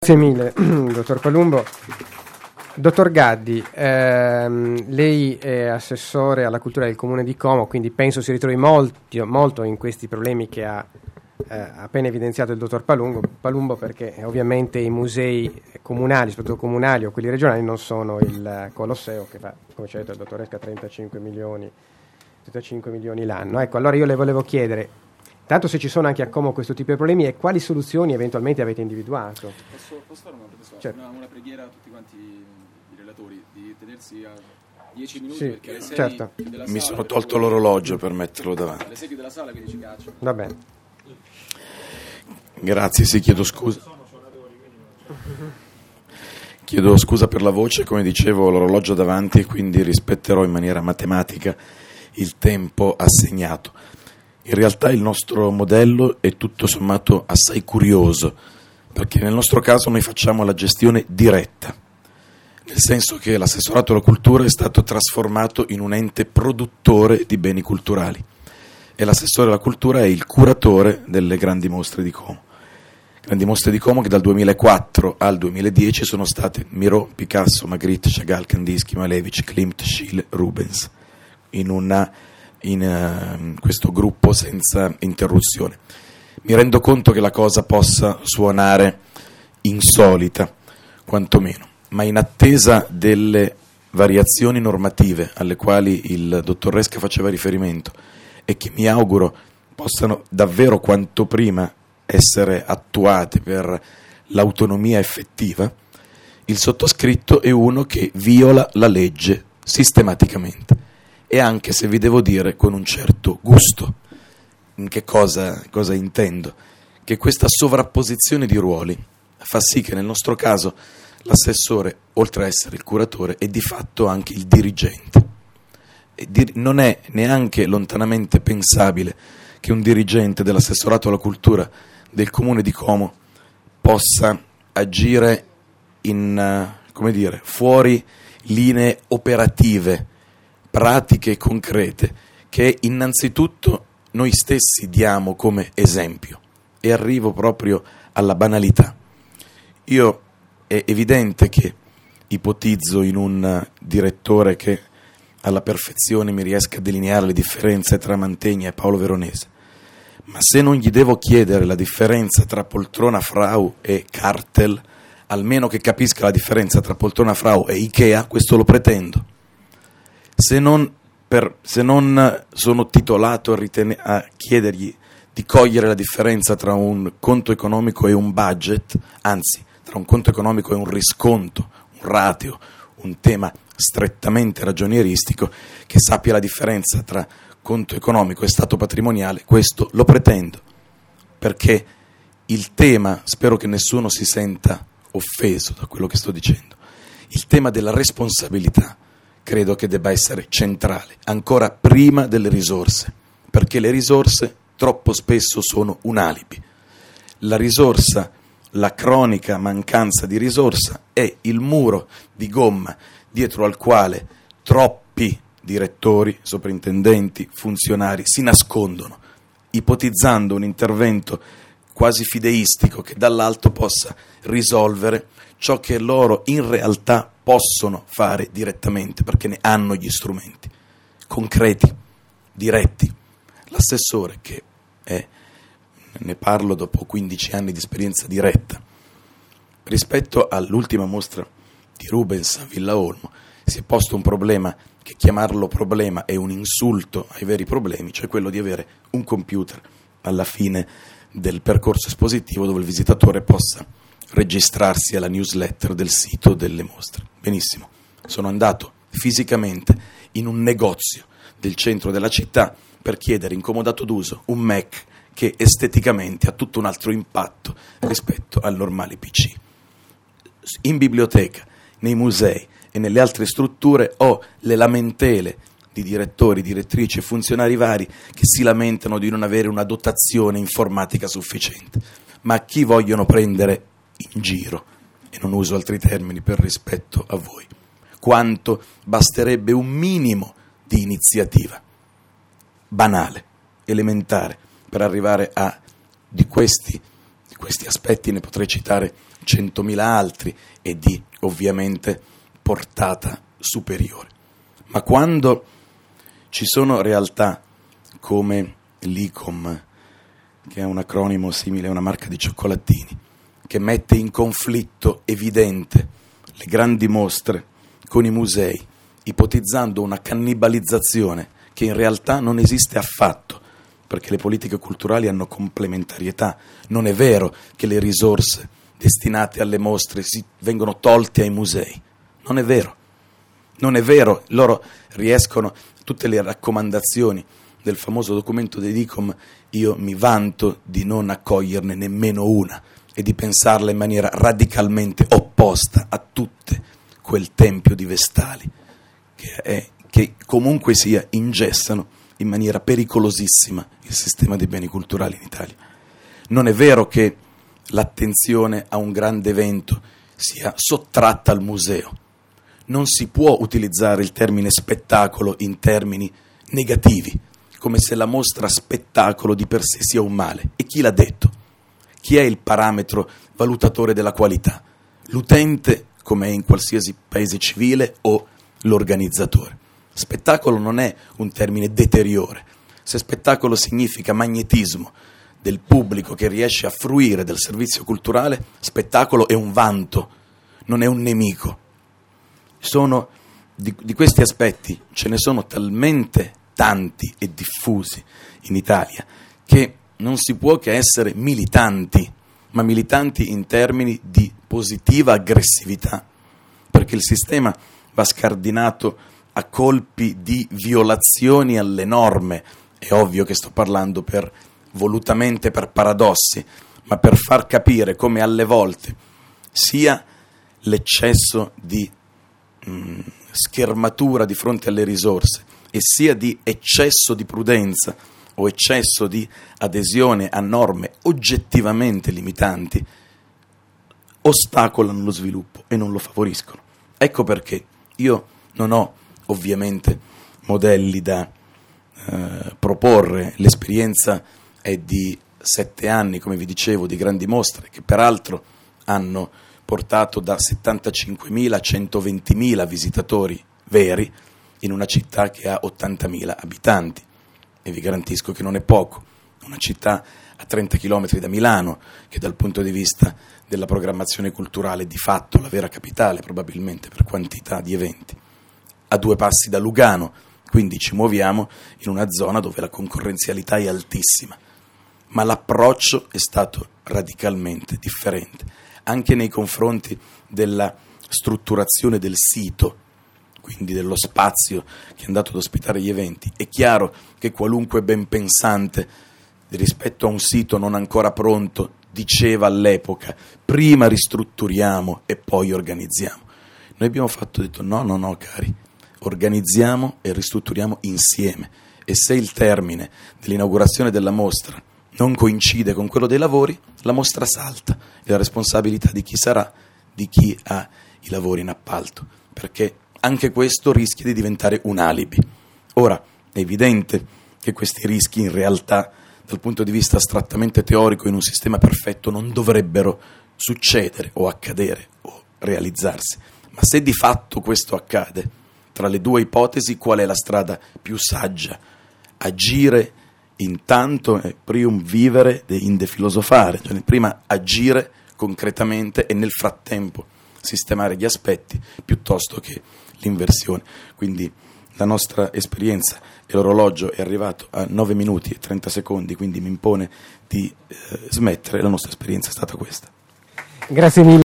Grazie mille, dottor Palumbo. Dottor Gaddi, lei è assessore alla cultura del Comune di Como, quindi penso si ritrovi molto in questi problemi che ha appena evidenziato il dottor Palumbo, perché ovviamente i musei comunali, soprattutto comunali o quelli regionali, non sono il Colosseo che fa, come ci ha detto il dottor Resca, 35 milioni l'anno. Ecco, allora io le volevo chiedere, tanto se ci sono anche a Como questo tipo di problemi e quali soluzioni eventualmente avete individuato. Posso fare Certo. una preghiera a tutti quanti i relatori di tenersi a 10 minuti, Sì, perché alle 6 certo. della Mi sala, sono tolto l'orologio per metterlo davanti. alle 6 della sala, quindi ci caccio. Va bene. Grazie, sì, chiedo scusa. Chiedo scusa per la voce, come dicevo, l'orologio davanti e quindi rispetterò in maniera matematica il tempo assegnato. In realtà il nostro modello è tutto sommato assai curioso, perché nel nostro caso noi facciamo la gestione diretta, nel senso che l'assessorato alla cultura è stato trasformato in un ente produttore di beni culturali e l'assessore alla cultura è il curatore delle grandi mostre di Como. Grandi mostre di Como che dal 2004 al 2010 sono state Miro, Picasso, Magritte, Chagall, Kandinsky, Malevich, Klimt, Schiele, Rubens, in questo gruppo senza interruzione. Mi rendo conto che la cosa possa suonare insolita, quantomeno, ma in attesa delle variazioni normative alle quali il dottor Resca faceva riferimento e che mi auguro possano davvero quanto prima essere attuate per l'autonomia effettiva, il sottoscritto è uno che viola la legge sistematicamente. E anche, se vi devo dire, con un certo gusto. In che cosa intendo? Che questa sovrapposizione di ruoli fa sì che nel nostro caso l'assessore, oltre a essere il curatore, è di fatto anche il dirigente. Non è neanche lontanamente pensabile che un dirigente dell'assessorato alla cultura del Comune di Como possa agire fuori linee operative, pratiche e concrete che innanzitutto noi stessi diamo come esempio, e arrivo proprio alla banalità. È evidente che ipotizzo in un direttore che alla perfezione mi riesca a delineare le differenze tra Mantegna e Paolo Veronese, ma se non gli devo chiedere la differenza tra Poltrona Frau e Cartel, almeno che capisca la differenza tra Poltrona Frau e Ikea, questo lo pretendo. Se non sono titolato a chiedergli di cogliere la differenza tra un conto economico e un budget, anzi, tra un conto economico e un risconto, un ratio, un tema strettamente ragionieristico, che sappia la differenza tra conto economico e stato patrimoniale, questo lo pretendo, perché il tema, spero che nessuno si senta offeso da quello che sto dicendo, il tema della responsabilità credo che debba essere centrale, ancora prima delle risorse, perché le risorse troppo spesso sono un alibi. La risorsa, la cronica mancanza di risorsa, è il muro di gomma dietro al quale troppi direttori, soprintendenti, funzionari si nascondono, ipotizzando un intervento quasi fideistico che dall'alto possa risolvere ciò che loro in realtà possono fare direttamente, perché ne hanno gli strumenti concreti, diretti. L'assessore, che ne parlo dopo 15 anni di esperienza diretta, rispetto all'ultima mostra di Rubens a Villa Olmo, si è posto un problema che chiamarlo problema è un insulto ai veri problemi, cioè quello di avere un computer alla fine del percorso espositivo dove il visitatore possa registrarsi alla newsletter del sito delle mostre. Benissimo, sono andato fisicamente in un negozio del centro della città per chiedere in comodato d'uso un Mac che esteticamente ha tutto un altro impatto rispetto al normale PC. In biblioteca, nei musei e nelle altre strutture ho le lamentele di direttori, direttrici e funzionari vari che si lamentano di non avere una dotazione informatica sufficiente. Ma a chi vogliono prendere in giro, e non uso altri termini per rispetto a voi, quanto basterebbe un minimo di iniziativa banale, elementare, per arrivare a di questi questi aspetti, ne potrei citare 100.000 altri e di ovviamente portata superiore. Ma quando ci sono realtà come l'ICOM, che è un acronimo simile a una marca di cioccolatini, che mette in conflitto evidente le grandi mostre con i musei, ipotizzando una cannibalizzazione che in realtà non esiste affatto, perché le politiche culturali hanno complementarietà. Non è vero che le risorse destinate alle mostre vengono tolte ai musei. Non è vero. Non è vero. Loro riescono, tutte le raccomandazioni del famoso documento dell'ICOM, io mi vanto di non accoglierne nemmeno una e di pensarla in maniera radicalmente opposta a tutte quel tempio di Vestali, che comunque sia ingessano in maniera pericolosissima il sistema dei beni culturali in Italia. Non è vero che l'attenzione a un grande evento sia sottratta al museo. Non si può utilizzare il termine spettacolo in termini negativi, come se la mostra spettacolo di per sé sia un male. E chi l'ha detto? Chi è il parametro valutatore della qualità? L'utente, come è in qualsiasi paese civile, o l'organizzatore? Spettacolo non è un termine deteriore. Se spettacolo significa magnetismo del pubblico che riesce a fruire del servizio culturale, spettacolo è un vanto, non è un nemico. Di questi aspetti ce ne sono talmente tanti e diffusi in Italia che non si può che essere militanti, ma militanti in termini di positiva aggressività, perché il sistema va scardinato a colpi di violazioni alle norme. È ovvio che sto parlando volutamente per paradossi, ma per far capire come alle volte sia l'eccesso di schermatura di fronte alle risorse e sia di eccesso di prudenza o eccesso di adesione a norme oggettivamente limitanti ostacolano lo sviluppo e non lo favoriscono. Ecco perché io non ho ovviamente modelli da proporre. L'esperienza è di 7 anni, come vi dicevo, di grandi mostre che peraltro hanno portato da 75.000 a 120.000 visitatori veri in una città che ha 80.000 abitanti, e vi garantisco che non è poco. Una città a 30 km da Milano, che dal punto di vista della programmazione culturale di fatto la vera capitale probabilmente per quantità di eventi, a 2 passi da Lugano, quindi ci muoviamo in una zona dove la concorrenzialità è altissima, ma l'approccio è stato radicalmente differente, anche nei confronti della strutturazione del sito, quindi dello spazio che è andato ad ospitare gli eventi. È chiaro che qualunque ben pensante rispetto a un sito non ancora pronto diceva all'epoca prima ristrutturiamo e poi organizziamo. Noi abbiamo detto no cari, organizziamo e ristrutturiamo insieme, e se il termine dell'inaugurazione della mostra non coincide con quello dei lavori, la mostra salta, e la responsabilità di chi sarà, di chi ha i lavori in appalto, perché anche questo rischia di diventare un alibi. Ora, è evidente che questi rischi in realtà, dal punto di vista astrattamente teorico, in un sistema perfetto non dovrebbero succedere o accadere o realizzarsi, ma se di fatto questo accade, tra le 2 ipotesi qual è la strada più saggia? Agire intanto prium vivere inde filosofare, cioè prima agire concretamente e nel frattempo sistemare gli aspetti, piuttosto che l'inversione. Quindi la nostra esperienza, e l'orologio è arrivato a 9 minuti e 30 secondi, quindi mi impone di smettere. La nostra esperienza è stata questa. Grazie mille.